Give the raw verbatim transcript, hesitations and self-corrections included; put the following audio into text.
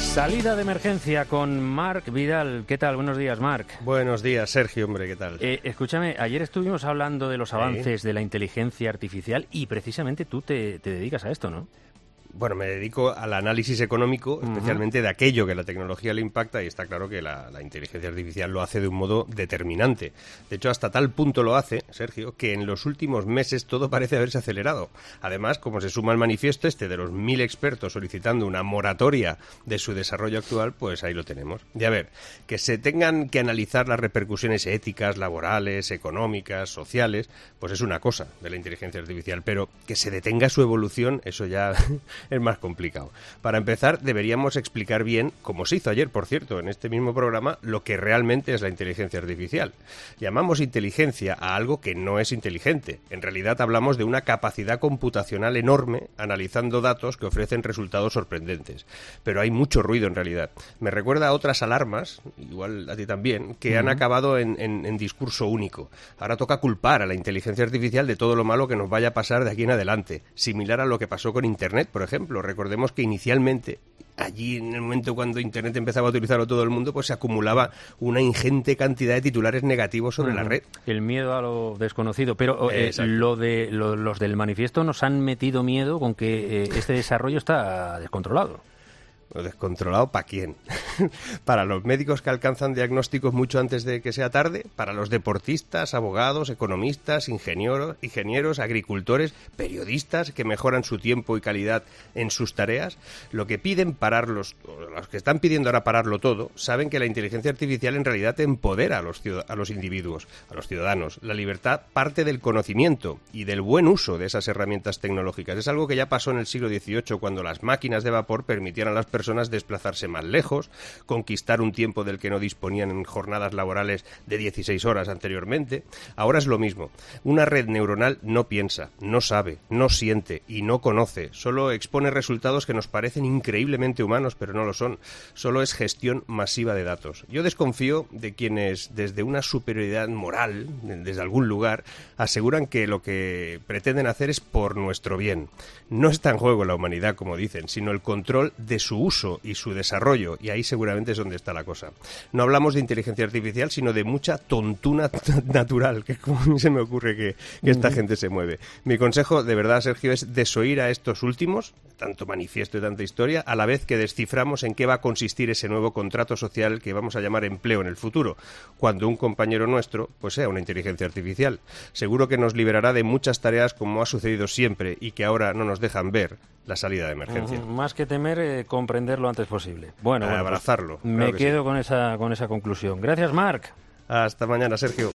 Salida de emergencia con Marc Vidal. ¿Qué tal? Buenos días, Marc. Buenos días, Sergio, hombre, ¿qué tal? Eh, escúchame, ayer estuvimos hablando de los avances ¿Sí? de la inteligencia artificial y precisamente tú te, te dedicas a esto, ¿no? Bueno, me dedico al análisis económico, especialmente uh-huh. de aquello que la tecnología le impacta, y está claro que la, la inteligencia artificial lo hace de un modo determinante. De hecho, hasta tal punto lo hace, Sergio, que en los últimos meses todo parece haberse acelerado. Además, como se suma al manifiesto este de los mil expertos solicitando una moratoria de su desarrollo actual, pues ahí lo tenemos. Y a ver, que se tengan que analizar las repercusiones éticas, laborales, económicas, sociales, pues es una cosa de la inteligencia artificial, pero que se detenga su evolución, eso ya es más complicado. Para empezar, deberíamos explicar bien, como se hizo ayer, por cierto, en este mismo programa, lo que realmente es la inteligencia artificial. Llamamos inteligencia a algo que no es inteligente. En realidad hablamos de una capacidad computacional enorme, analizando datos que ofrecen resultados sorprendentes. Pero hay mucho ruido en realidad. Me recuerda a otras alarmas, igual a ti también, que uh-huh. han acabado en, en, en discurso único. Ahora toca culpar a la inteligencia artificial de todo lo malo que nos vaya a pasar de aquí en adelante. Similar a lo que pasó con Internet, por ejemplo. Ejemplo, recordemos que inicialmente, allí en el momento cuando Internet empezaba a utilizarlo todo el mundo, pues se acumulaba una ingente cantidad de titulares negativos sobre uh-huh. la red. El miedo a lo desconocido. Pero eh, lo de lo, los del manifiesto nos han metido miedo con que eh, este desarrollo está descontrolado. ¿Descontrolado para quién? Para los médicos que alcanzan diagnósticos mucho antes de que sea tarde, para los deportistas, abogados, economistas, ingenieros, ingenieros, agricultores, periodistas que mejoran su tiempo y calidad en sus tareas. Lo que piden pararlos, los que están pidiendo ahora pararlo todo, saben que la inteligencia artificial en realidad empodera a los, a los individuos, a los ciudadanos. La libertad parte del conocimiento y del buen uso de esas herramientas tecnológicas. Es algo que ya pasó en el siglo dieciocho, cuando las máquinas de vapor permitían a las personas personas desplazarse más lejos, conquistar un tiempo del que no disponían en jornadas laborales de dieciséis horas anteriormente. Ahora es lo mismo. Una red neuronal no piensa, no sabe, no siente y no conoce. Solo expone resultados que nos parecen increíblemente humanos, pero no lo son. Solo es gestión masiva de datos. Yo desconfío de quienes, desde una superioridad moral, desde algún lugar, aseguran que lo que pretenden hacer es por nuestro bien. No está en juego la humanidad, como dicen, sino el control de su uso uso y su desarrollo, y ahí seguramente es donde está la cosa. No hablamos de inteligencia artificial, sino de mucha tontuna natural, que como a mí se me ocurre que, que esta uh-huh. gente se mueve. Mi consejo, de verdad, Sergio, es desoír a estos últimos, tanto manifiesto y tanta historia, a la vez que desciframos en qué va a consistir ese nuevo contrato social que vamos a llamar empleo en el futuro, cuando un compañero nuestro pues sea una inteligencia artificial. Seguro que nos liberará de muchas tareas, como ha sucedido siempre y que ahora no nos dejan ver la salida de emergencia. Uh-huh. Más que temer, eh, comprender lo antes posible. Bueno, bueno abrazarlo. Pues me claro quedo sí. con esa con esa conclusión. Gracias, Marc. Hasta mañana, Sergio.